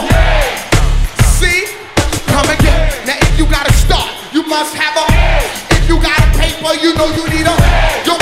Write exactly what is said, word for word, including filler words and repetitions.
more. See? Come again. Now if you got a start, you must have a. If you got a paper, you know you need a. Your